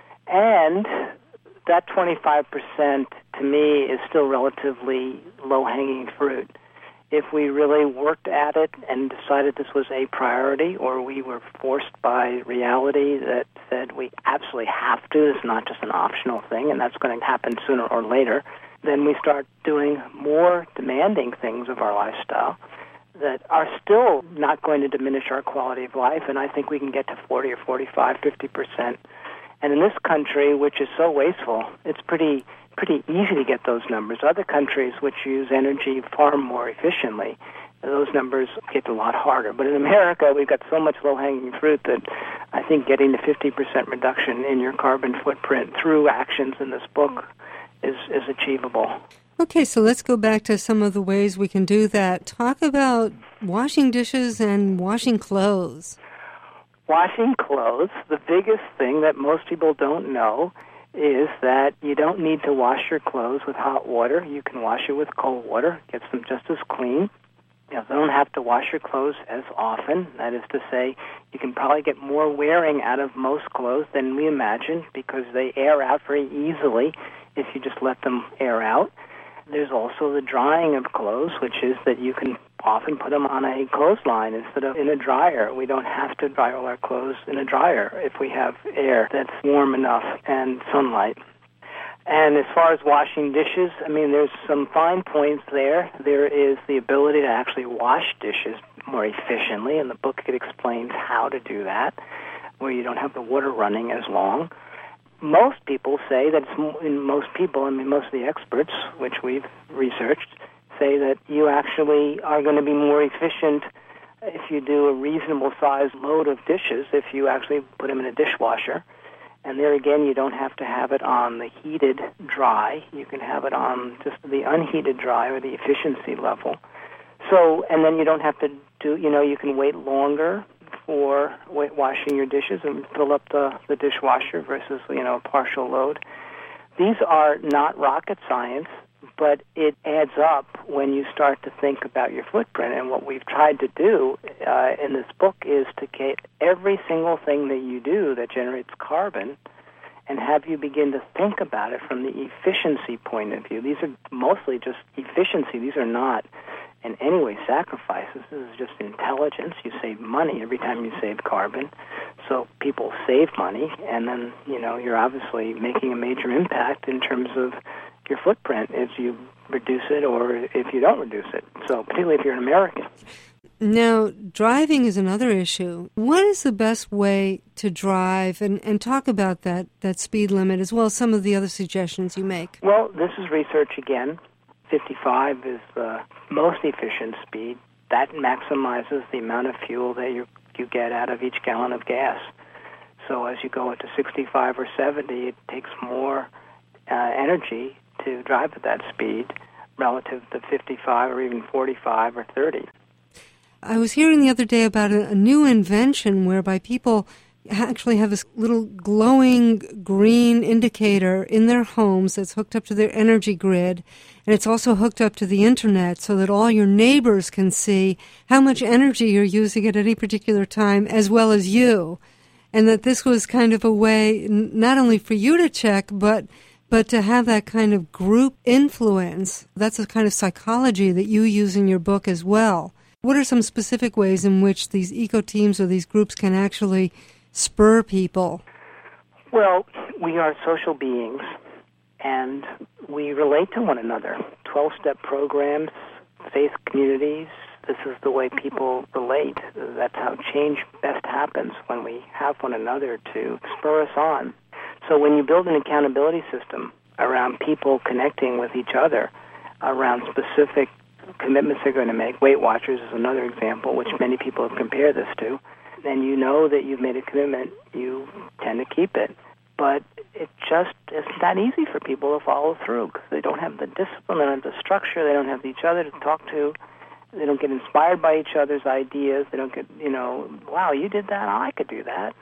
And that twenty-five percent, to me, is still relatively low-hanging fruit. If we really worked at it and decided this was a priority, or we were forced by reality that said we absolutely have to, it's not just an optional thing, and that's going to happen sooner or later, then we start doing more demanding things of our lifestyle that are still not going to diminish our quality of life, and I think we can get to forty or forty-five, fifty percent. And in this country, which is so wasteful, it's pretty pretty easy to get those numbers. Other countries which use energy far more efficiently, those numbers get a lot harder. But in America, we've got so much low-hanging fruit that I think getting to fifty percent reduction in your carbon footprint through actions in this book is, is achievable. Okay, so let's go back to some of the ways we can do that. Talk about washing dishes and washing clothes. Washing clothes, the biggest thing that most people don't know is that you don't need to wash your clothes with hot water. You can wash it with cold water, gets them just as clean. You know, don't have to wash your clothes as often. That is to say, you can probably get more wearing out of most clothes than we imagine because they air out very easily if you just let them air out. There's also the drying of clothes, which is that you can often put them on a clothesline instead of in a dryer. We don't have to dry all our clothes in a dryer if we have air that's warm enough and sunlight. And as far as washing dishes, I mean, there's some fine points there. There is the ability to actually wash dishes more efficiently, and the book it explains how to do that, where you don't have the water running as long. Most people say that it's, in most people, I mean, most of the experts, which we've researched, say that you actually are going to be more efficient if you do a reasonable sized load of dishes, if you actually put them in a dishwasher. And there again, you don't have to have it on the heated dry. You can have it on just the unheated dry or the efficiency level. So, and then you don't have to do, you know, you can wait longer for washing your dishes and fill up the, the dishwasher versus, you know, a partial load. These are not rocket science, but it adds up when you start to think about your footprint. And what we've tried to do uh, in this book is to get every single thing that you do that generates carbon and have you begin to think about it from the efficiency point of view. These are mostly just efficiency. These are not in any way sacrifices. This is just intelligence. You save money every time you save carbon. So people save money, and then, you know, you're obviously making a major impact in terms of your footprint if you reduce it or if you don't reduce it. So particularly if you're an American. Now, driving is another issue. What is the best way to drive? And, and talk about that, that speed limit as well as some of the other suggestions you make. Well, this is research again. fifty-five is the most efficient speed. That maximizes the amount of fuel that you you get out of each gallon of gas. So as you go into sixty-five or seventy, it takes more uh, energy to drive at that speed relative to fifty-five or even forty-five or thirty. I was hearing the other day about a, a new invention whereby people actually have this little glowing green indicator in their homes that's hooked up to their energy grid, and it's also hooked up to the internet so that all your neighbors can see how much energy you're using at any particular time as well as you, and that this was kind of a way n- not only for you to check, but but to have that kind of group influence. That's a kind of psychology that you use in your book as well. What are some specific ways in which these eco-teams or these groups can actually spur people? Well, we are social beings, and we relate to one another. twelve-step programs, faith communities, this is the way people relate. That's how change best happens, when we have one another to spur us on. So when you build an accountability system around people connecting with each other, around specific commitments they're going to make, Weight Watchers is another example, which many people have compared this to, and you know that you've made a commitment, you tend to keep it. But it just isn't that easy for people to follow through because they don't have the discipline, they don't have the structure, they don't have each other to talk to, they don't get inspired by each other's ideas, they don't get, you know, wow, you did that, oh, I could do that.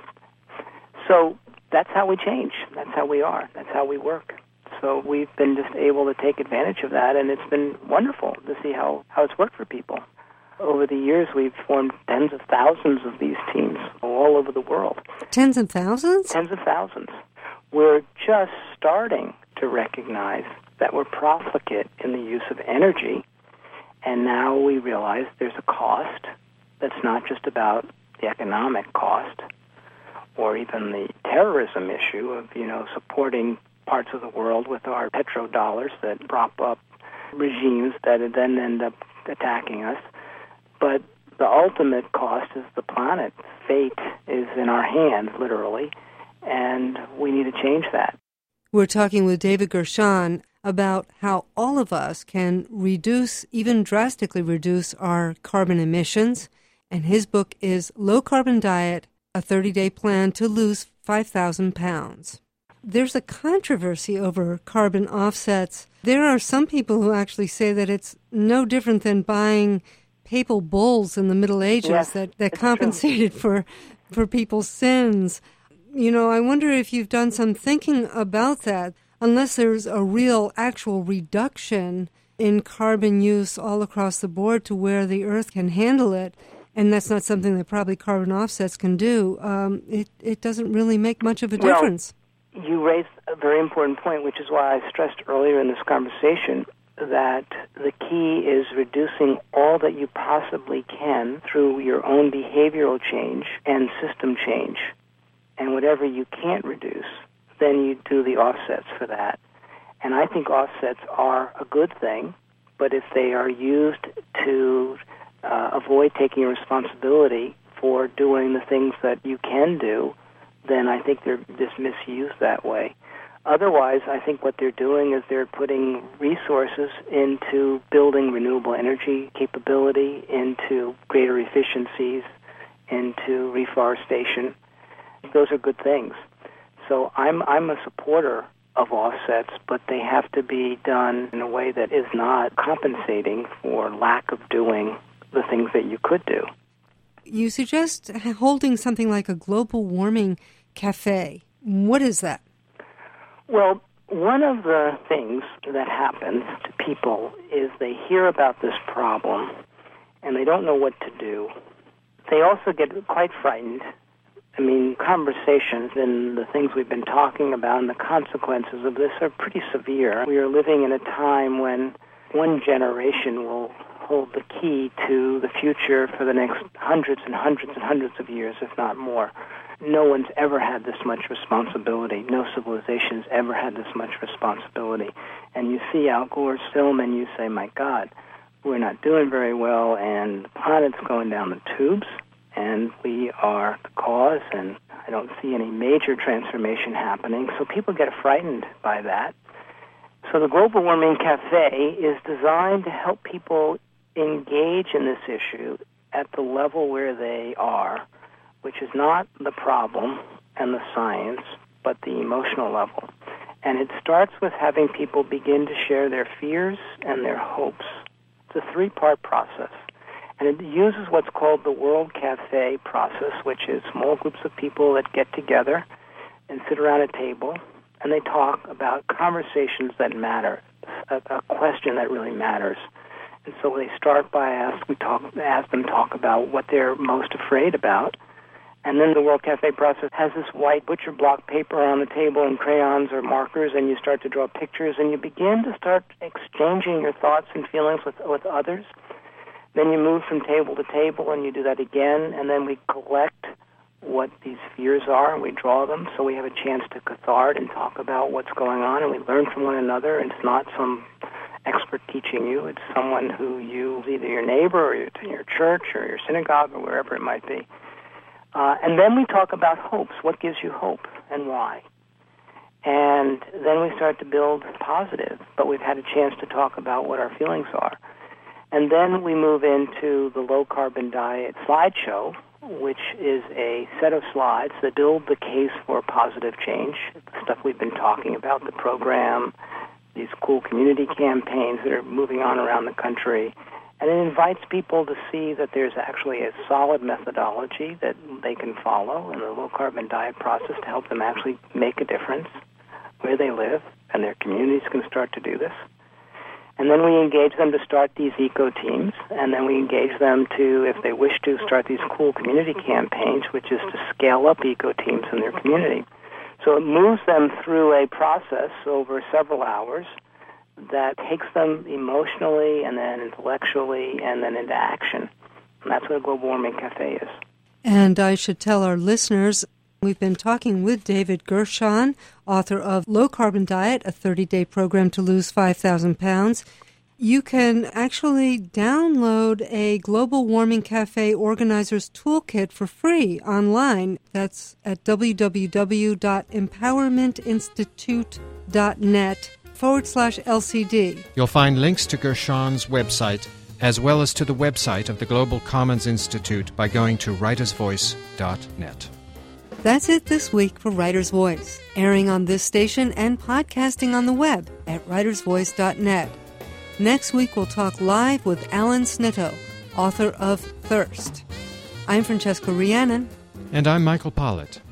So that's how we change. That's how we are. That's how we work. So we've been just able to take advantage of that, and it's been wonderful to see how, how it's worked for people. Over the years, we've formed tens of thousands of these teams all over the world. Tens of thousands? Tens of thousands. We're just starting to recognize that we're profligate in the use of energy, and now we realize there's a cost that's not just about the economic cost or even the terrorism issue of, you know, supporting parts of the world with our petrodollars that prop up regimes that then end up attacking us. But the ultimate cost is the planet. Fate is in our hands, literally, and we need to change that. We're talking with David Gershon about how all of us can reduce, even drastically reduce, our carbon emissions. And his book is Low Carbon Diet, a thirty-day plan to lose five thousand pounds. There's a controversy over carbon offsets. There are some people who actually say that it's no different than buying papal bulls in the Middle Ages yes, that, that compensated for, for people's sins. You know, I wonder if you've done some thinking about that. Unless there's a real actual reduction in carbon use all across the board to where the Earth can handle it, and that's not something that probably carbon offsets can do, um, it, it doesn't really make much of a well, difference. You raised a very important point, which is why I stressed earlier in this conversation that the key is reducing all that you possibly can through your own behavioral change and system change. And whatever you can't reduce, then you do the offsets for that. And I think offsets are a good thing, but if they are used to uh, avoid taking responsibility for doing the things that you can do, then I think they're just misused that way. Otherwise, I think what they're doing is they're putting resources into building renewable energy capability, into greater efficiencies, into reforestation. Those are good things. So I'm I'm a supporter of offsets, but they have to be done in a way that is not compensating for lack of doing the things that you could do. You suggest holding something like a global warming cafe. What is that? Well, one of the things that happens to people is they hear about this problem and they don't know what to do. They also get quite frightened. I mean, conversations and the things we've been talking about and the consequences of this are pretty severe. We are living in a time when one generation will hold the key to the future for the next hundreds and hundreds and hundreds of years, if not more. No one's ever had this much responsibility. No civilization's ever had this much responsibility. And you see Al Gore's film and you say, my God, we're not doing very well and the planet's going down the tubes and we are the cause, and I don't see any major transformation happening. So people get frightened by that. So the Global Warming Cafe is designed to help people engage in this issue at the level where they are, which is not the problem and the science, but the emotional level. And it starts with having people begin to share their fears and their hopes. It's a three-part process. And it uses what's called the World Cafe process, which is small groups of people that get together and sit around a table, and they talk about conversations that matter, a, a question that really matters. And so they start by ask, we talk, ask them talk about what they're most afraid about. And then the World Cafe process has this white butcher block paper on the table and crayons or markers, and you start to draw pictures, and you begin to start exchanging your thoughts and feelings with, with others. Then you move from table to table, and you do that again, and then we collect what these fears are, and we draw them, so we have a chance to cathart and talk about what's going on, and we learn from one another. And it's not some expert teaching you. It's someone who you, either your neighbor or your, your church or your synagogue or wherever it might be. Uh, and then we talk about hopes. What gives you hope and why? And then we start to build positive, but we've had a chance to talk about what our feelings are. And then we move into the low-carbon diet slideshow, which is a set of slides that build the case for positive change, the stuff we've been talking about, the program, these cool community campaigns that are moving on around the country. And it invites people to see that there's actually a solid methodology that they can follow in the low-carbon diet process to help them actually make a difference where they live, and their communities can start to do this. And then we engage them to start these eco-teams, and then we engage them to, if they wish to, start these cool community campaigns, which is to scale up eco-teams in their community. So it moves them through a process over several hours that takes them emotionally and then intellectually and then into action. And that's what a Global Warming Cafe is. And I should tell our listeners, we've been talking with David Gershon, author of Low Carbon Diet, a thirty-day program to lose five thousand pounds. You can actually download a Global Warming Cafe Organizer's Toolkit for free online. That's at www.empowermentinstitute.net forward slash LCD. You'll find links to Gershon's website as well as to the website of the Global Commons Institute by going to writers voice dot net. That's it this week for Writer's Voice, airing on this station and podcasting on the web at writers voice dot net. Next week we'll talk live with Alan Snitto, author of Thirst. I'm Francesca Rhiannon. And I'm Michael Pollitt.